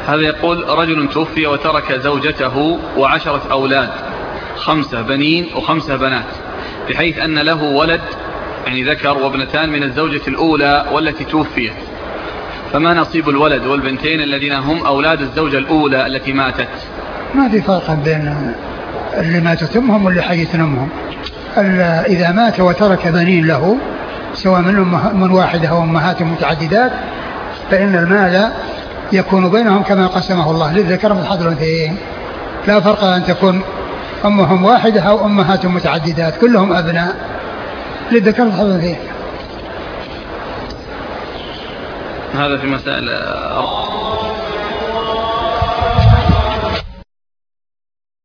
هذا يقول رجل توفي وترك زوجته و10 أولاد، 5 بنين و5 بنات، بحيث أن له ولد يعني ذكر وابنتان من الزوجة الأولى والتي توفيت، فما نصيب الولد والبنتين الذين هم أولاد الزوجة الأولى التي ماتت؟ ما في فرق بين اللي ماتت أمهم واللي حيت أمهم. إذا مات وترك بنين له سواء منهم من واحدة أو أمهات متعددات فإن المال يكون بينهم كما قسمه الله للذكر مثل حظ الأنثيين، لا فرق أن تكون أمهم واحدة أو أمهات متعددات، كلهم أبناء للذكر مثل حظ الأنثيين. هذا في مسائل